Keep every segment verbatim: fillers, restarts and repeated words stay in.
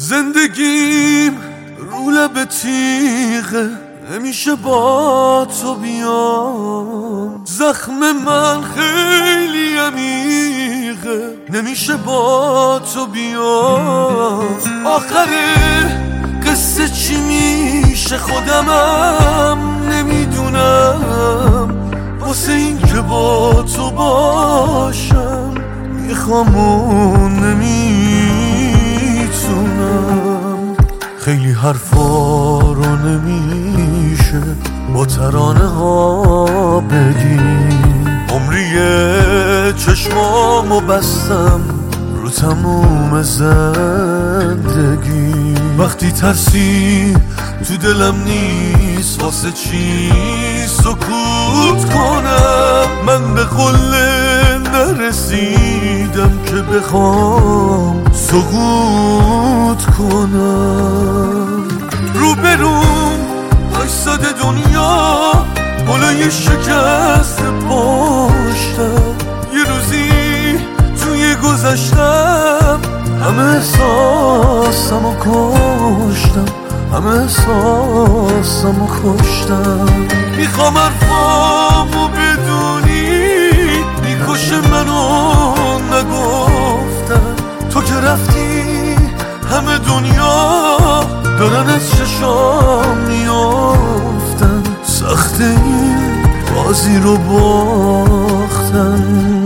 زندگیم رو لب تیغه، نمیشه با تو بیام. زخم من خیلی عمیقه، نمیشه با تو بیام. آخر قصه چی میشه خودمم نمیدونم. واسه این که با تو باشم میخوام و نمیتونم. خیلی حرفا رو نمیشه با ترانه ها بگیم. عمریه چشمامو بستم رو تموم زندگی. وقتی ترسی تو دلم نیست واسه چی سکوت کنم. من به قله نرسیدم که بخوام سقوط کنم. روبروم وایساده دنیا بالای شکست پشتم. یه روزی توی گذشتم همه احساسمو کشتم، همه احساسمو کشتم. میخوام حرفامو بدونی میکشه منو نگفتم. تو که رفتی همه دنیا دارن از چشام میافتن. سخت این بازی رو باختن.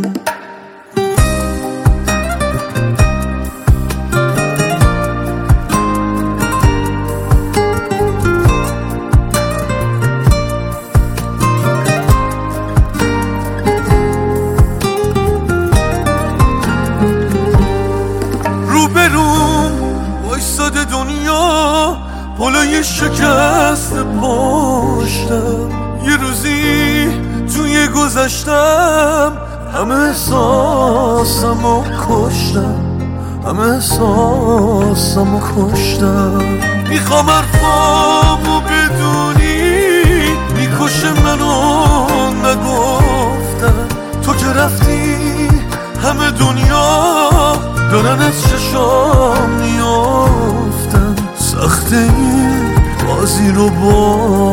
وایساده دنیا بالای شکست پشتم. یه روزی توی گذشتم همه احساسمو کشتم، همه احساسمو کشتم. میخوام حرفامو بدونی میکشه منو نگفتم. تو که رفتی همه دنیا دارن از چشام میافتن. سخت این بازی رو با